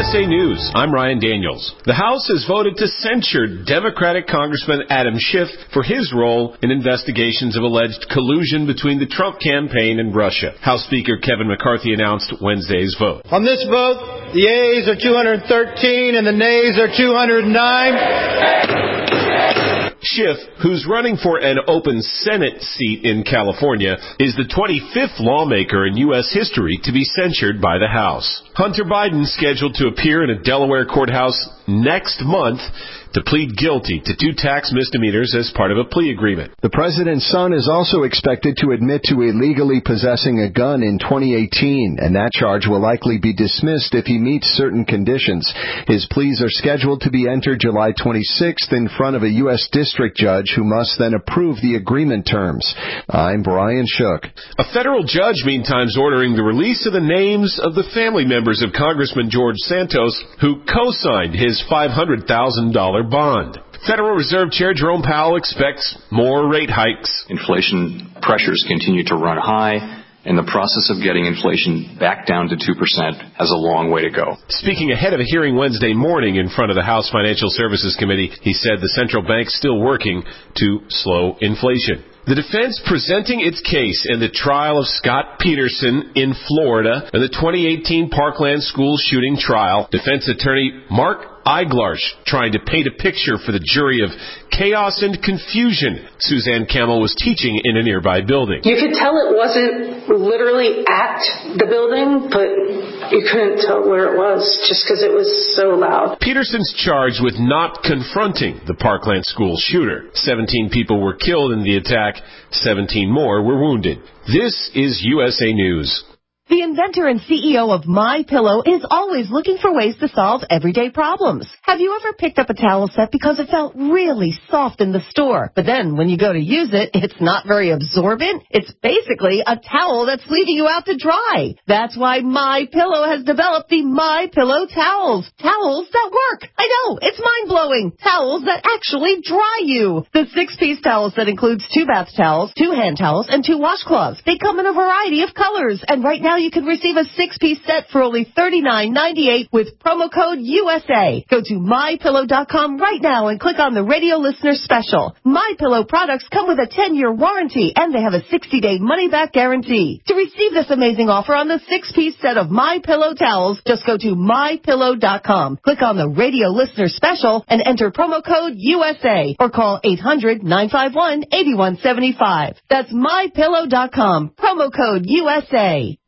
USA News, I'm Ryan Daniels. The House has voted to censure Democratic Congressman Adam Schiff for his role in investigations of alleged collusion between the Trump campaign and Russia. House Speaker Kevin McCarthy announced Wednesday's vote. On this vote, the yeas are 213 and the nays are 209. Schiff, who's running for an open Senate seat in California, is the 25th lawmaker in U.S. history to be censured by the House. Hunter Biden scheduled to appear in a Delaware courthouse next month to plead guilty to 2 tax misdemeanors as part of a plea agreement. The president's son is also expected to admit to illegally possessing a gun in 2018, and that charge will likely be dismissed if he meets certain conditions. His pleas are scheduled to be entered July 26th in front of a U.S. district judge who must then approve the agreement terms. I'm Brian Shook. A federal judge, meantime, is ordering the release of the names of the family members of Congressman George Santos, who co-signed his $500,000 bond. Federal Reserve Chair Jerome Powell expects more rate hikes. Inflation pressures continue to run high, and the process of getting inflation back down to 2% has a long way to go. Speaking ahead of a hearing Wednesday morning in front of the House Financial Services Committee, he said the central bank's still working to slow inflation. The defense presenting its case in the trial of Scott Peterson in Florida and the 2018 Parkland school shooting trial. Defense attorney Mark Eiglarsh trying to paint a picture for the jury of chaos and confusion Suzanne Camel was teaching in a nearby building. You could tell it wasn't literally at the building, but you couldn't tell where it was just because it was so loud. Peterson's charged with not confronting the Parkland school shooter. 17 people were killed in the attack. 17 more were wounded. This is USA News. The inventor and CEO of MyPillow is always looking for ways to solve everyday problems. Have you ever picked up a towel set because it felt really soft in the store, but then when you go to use it, it's not very absorbent? It's basically a towel that's leaving you out to dry. That's why MyPillow has developed the MyPillow towels. Towels that work. I know, it's mind-blowing. Towels that actually dry you. The 6-piece towel set includes 2 bath towels, 2 hand towels, and 2 washcloths. They come in a variety of colors, and right now you can receive a 6-piece set for only $39.98 with promo code USA. Go to MyPillow.com right now and click on the radio listener special. MyPillow products come with a 10-year warranty, and they have a 60-day money-back guarantee. To receive this amazing offer on the 6-piece set of MyPillow towels, just go to MyPillow.com. Click on the radio listener special and enter promo code USA or call 800-951-8175. That's MyPillow.com. Promo code USA.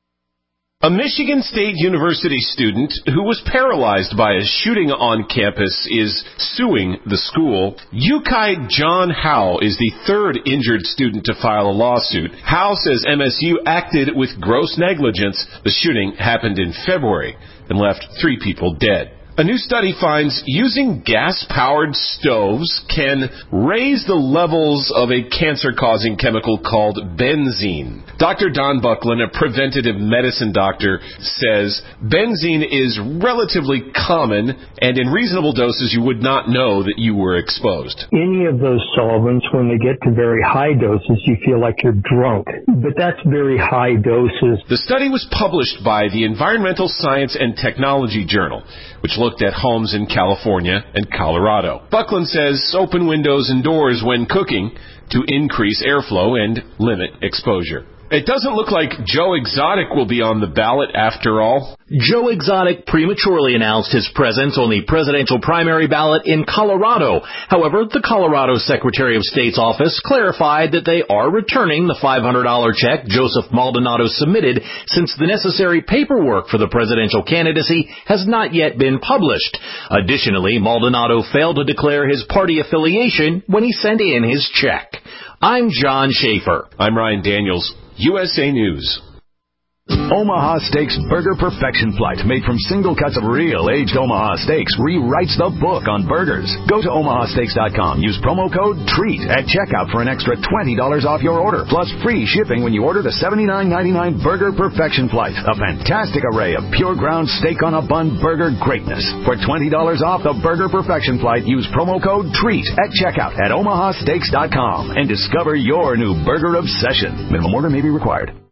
A Michigan State University student who was paralyzed by a shooting on campus is suing the school. Yukai John Howe is the 3rd injured student to file a lawsuit. Howe says MSU acted with gross negligence. The shooting happened in February and left 3 people dead. A new study finds using gas-powered stoves can raise the levels of a cancer-causing chemical called benzene. Dr. Don Buckland, a preventative medicine doctor, says benzene is relatively common, and in reasonable doses you would not know that you were exposed. Any of those solvents, when they get to very high doses, you feel like you're drunk. But that's very high doses. The study was published by the Environmental Science and Technology Journal, which looked at homes in California and Colorado. Buckland says open windows and doors when cooking to increase airflow and limit exposure. It doesn't look like Joe Exotic will be on the ballot after all. Joe Exotic prematurely announced his presence on the presidential primary ballot in Colorado. However, the Colorado Secretary of State's office clarified that they are returning the $500 check Joseph Maldonado submitted since the necessary paperwork for the presidential candidacy has not yet been published. Additionally, Maldonado failed to declare his party affiliation when he sent in his check. I'm John Schaefer. I'm Ryan Daniels. USA News. Omaha Steaks Burger Perfection Flight, made from single cuts of real aged Omaha steaks, rewrites the book on burgers. Go to omahasteaks.com. Use promo code TREAT at checkout for an extra $20 off your order, plus free shipping when you order the $79.99 Burger Perfection Flight, a fantastic array of pure ground steak on a bun burger greatness. For $20 off the Burger Perfection Flight, use promo code TREAT at checkout at omahasteaks.com and discover your new burger obsession. Minimum order may be required.